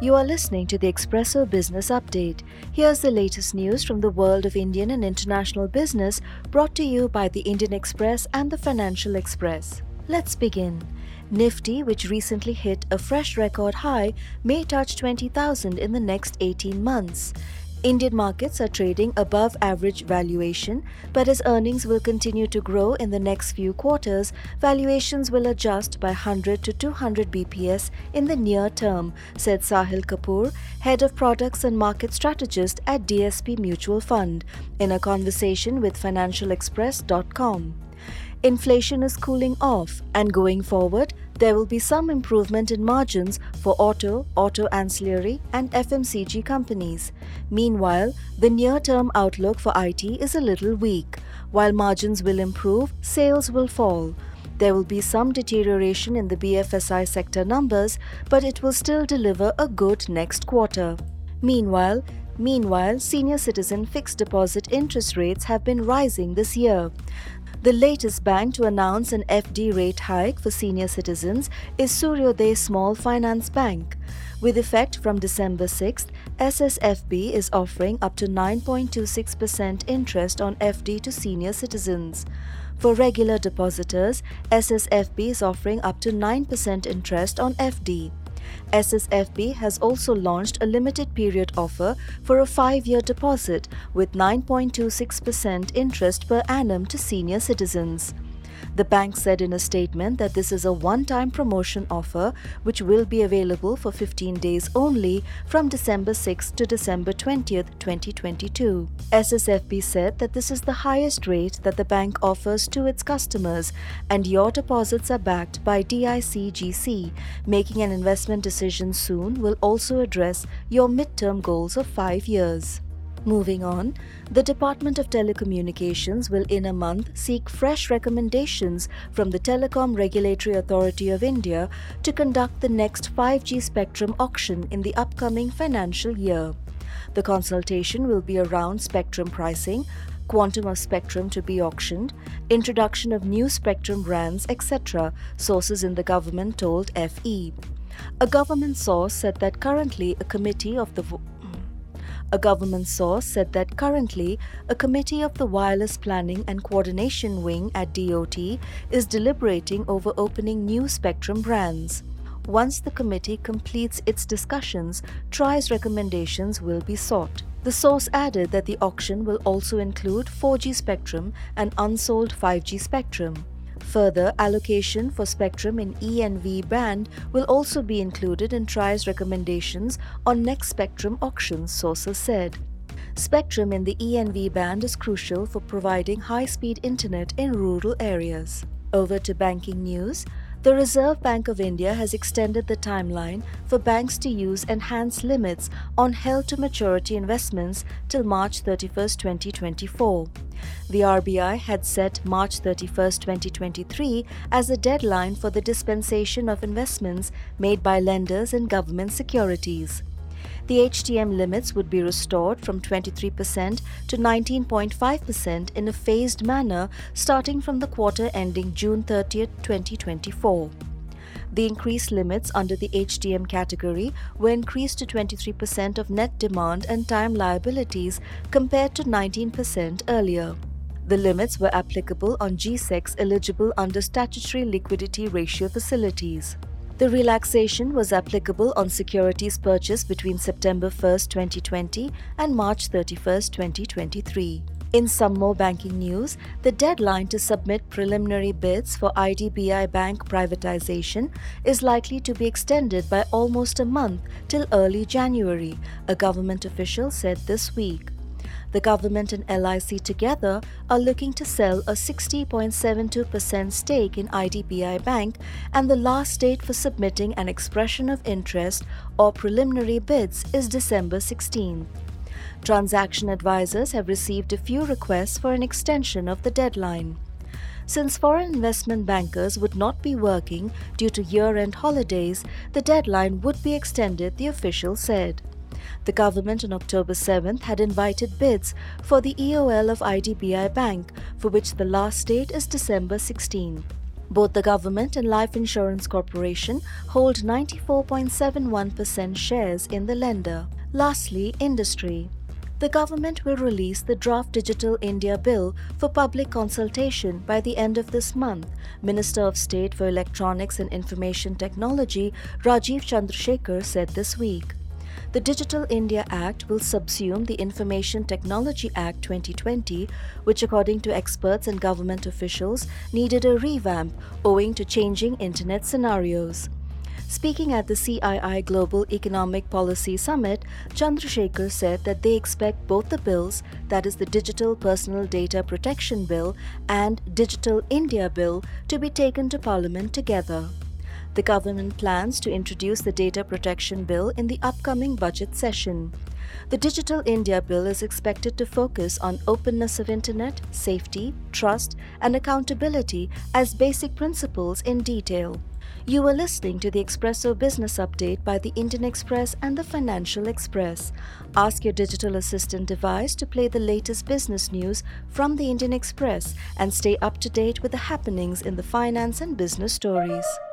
You are listening to the Expresso Business Update. Here's the latest news from the world of Indian and international business, brought to you by the Indian Express and the Financial Express. Let's begin. Nifty, which recently hit a fresh record high, may touch 20,000 in the next 18 months. Indian markets are trading above average valuation, but as earnings will continue to grow in the next few quarters, valuations will adjust by 100 to 200 BPS in the near term, said Sahil Kapoor, head of products and market strategist at DSP Mutual Fund, in a conversation with FinancialExpress.com. Inflation is cooling off, and going forward, there will be some improvement in margins for auto ancillary, and FMCG companies. Meanwhile, the near-term outlook for IT is a little weak. While margins will improve, sales will fall. There will be some deterioration in the BFSI sector numbers, but it will still deliver a good next quarter. Meanwhile, senior citizen fixed deposit interest rates have been rising this year. The latest bank to announce an FD rate hike for senior citizens is Suryoday Small Finance Bank. With effect from December 6th, SSFB is offering up to 9.26% interest on FD to senior citizens. For regular depositors, SSFB is offering up to 9% interest on FD. SSFB has also launched a limited period offer for a 5-year deposit with 9.26% interest per annum to senior citizens. The bank said in a statement that this is a one-time promotion offer which will be available for 15 days only from December 6th to December 20th, 2022. SSFB said that this is the highest rate that the bank offers to its customers, and your deposits are backed by DICGC. Making an investment decision soon will also address your midterm goals of 5 years. Moving on, the Department of Telecommunications will in a month seek fresh recommendations from the Telecom Regulatory Authority of India to conduct the next 5G spectrum auction in the upcoming financial year. The consultation will be around spectrum pricing, quantum of spectrum to be auctioned, introduction of new spectrum brands, etc., sources in the government told FE. A government source said that currently a committee of the Wireless Planning and Coordination Wing at DOT is deliberating over opening new spectrum brands. Once the committee completes its discussions, TRAI's recommendations will be sought. The source added that the auction will also include 4G spectrum and unsold 5G spectrum. Further, allocation for spectrum in E and V band will also be included in TRAI's recommendations on next spectrum auctions, sources said. Spectrum in the E and V band is crucial for providing high-speed internet in rural areas. Over to banking news. The Reserve Bank of India has extended the timeline for banks to use enhanced limits on held-to-maturity investments till March 31, 2024. The RBI had set March 31, 2023 as a deadline for the dispensation of investments made by lenders in government securities. The HTM limits would be restored from 23% to 19.5% in a phased manner starting from the quarter ending June 30, 2024. The increased limits under the HTM category were increased to 23% of net demand and time liabilities compared to 19% earlier. The limits were applicable on GSECs eligible under statutory liquidity ratio facilities. The relaxation was applicable on securities purchased between September 1, 2020 and March 31, 2023. In some more banking news, the deadline to submit preliminary bids for IDBI Bank privatization is likely to be extended by almost a month till early January, a government official said this week. The government and LIC together are looking to sell a 60.72% stake in IDBI Bank, and the last date for submitting an expression of interest or preliminary bids is December 16. Transaction advisors have received a few requests for an extension of the deadline. Since foreign investment bankers would not be working due to year-end holidays, the deadline would be extended, the official said. The government on October 7th had invited bids for the EOL of IDBI Bank, for which the last date is December 16. Both the government and Life Insurance Corporation hold 94.71% shares in the lender. Lastly, industry. The government will release the draft Digital India Bill for public consultation by the end of this month, Minister of State for Electronics and Information Technology Rajiv Chandrasekhar said this week. The Digital India Act will subsume the Information Technology Act 2020, which according to experts and government officials needed a revamp owing to changing internet scenarios. Speaking at the CII Global Economic Policy Summit, Chandrasekhar said that they expect both the bills, that is the Digital Personal Data Protection Bill and Digital India Bill, to be taken to Parliament together. The government plans to introduce the Data Protection Bill in the upcoming budget session. The Digital India Bill is expected to focus on openness of internet, safety, trust, and accountability as basic principles in detail. You are listening to the Expresso Business Update by the Indian Express and the Financial Express. Ask your digital assistant device to play the latest business news from the Indian Express and stay up to date with the happenings in the finance and business stories.